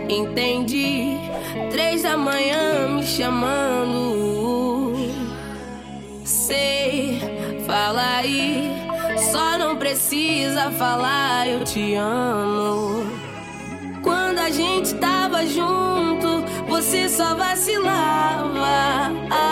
Entendi, 3 da manhã me chamando. Sei, fala aí, só não precisa falar eu te amo. Quando a gente tava junto, você só vacilava.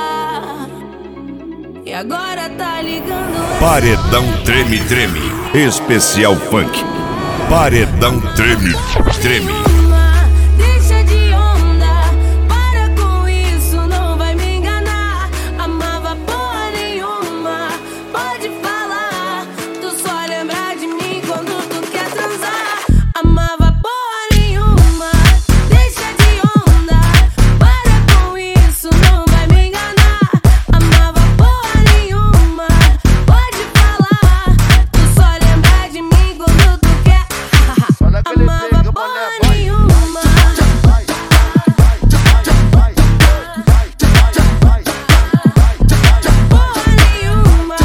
E agora tá ligando. Paredão Treme Treme, especial funk. Paredão Treme Treme. Deixa de onda, para com isso, não vai me enganar. Amava porra nenhuma, pode falar. Tu só lembra de mim quando tu quer transar. Amava porra nenhuma, deixa de onda, para com isso, não vai me enganar. Amava porra nenhuma, pode falar. Tu só lembra de mim quando tu quer. Amava porra nenhuma. Porra nenhuma.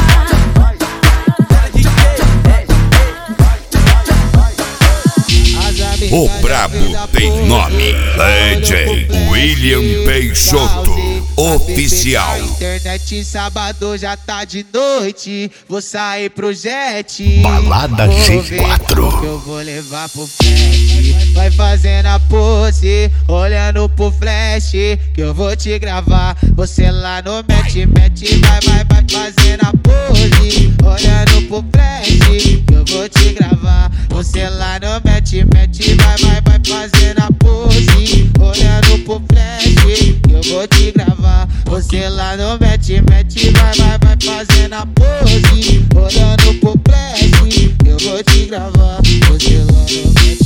O brabo tem nome. DJ William Peixoto, oficial. Internet sábado já tá de noite, vou sair pro jet. Balada G4. Que eu vou levar pro flash. Vai fazendo a pose, olhando pro flash, que eu vou te gravar. Você lá no match, vai fazendo a pose, olhando pro flash, que eu vou te gravar. Você lá no match, vai fazendo a pose, olhando pro flash, que eu vou te gravar. Você lá no match, vai fazendo a pose, olhando pro flash, que eu vou te gravar. Você lá no match.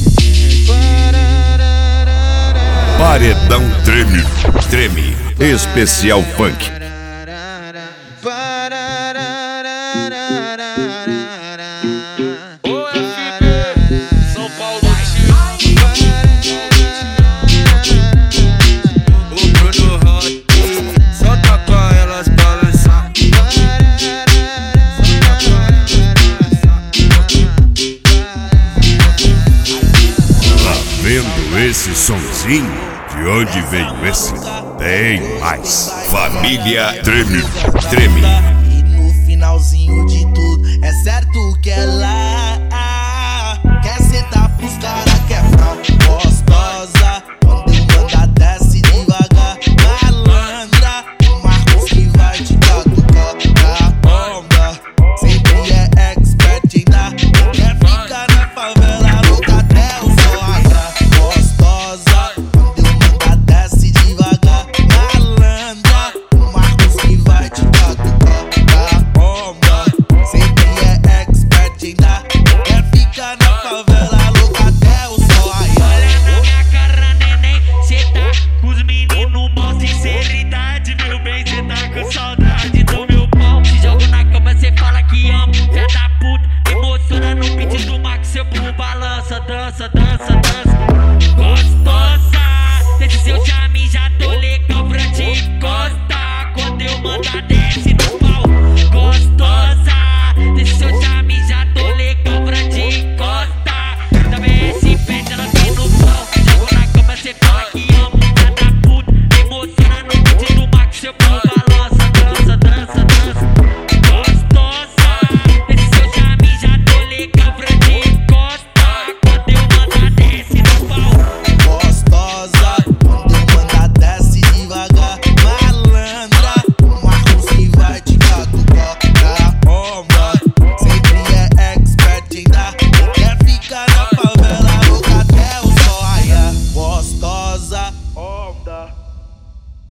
Paredão Treme Treme, especial funk. São Paulo, o Bruno Hot, só toca elas balançar. Tá vendo esse sonzinho? De onde veio esse? Tem mais. Família Treme Treme. E no finalzinho de tudo, é certo que ela quer sentar pros caras que é frau gostosa. Quando eu manda desce devagar, malandra. O Marcos que vai te catucar a onda. Sempre é expert em dar. Quer ficar na favela, louca até o sol raiar. Gostosa, quando eu manda desce devagar, malandra. O Marcos que vai te catucar a onda. Sempre é expert em dar. Quer ficar na favela, louca até o sol raiar. Olha na minha cara, neném, cê tá com os meninos mal. Sinceridade, meu bem, cê tá com saudade do meu pau. Te jogo na cama, cê fala que ama. Fé da puta, emociona no beat do Max. Seu burro balança, dança, dança, dança. Gostosa, desse seu charme já tô legal pra te encostar. Quando eu mandar desce no pau. Gostosa, desse seu charme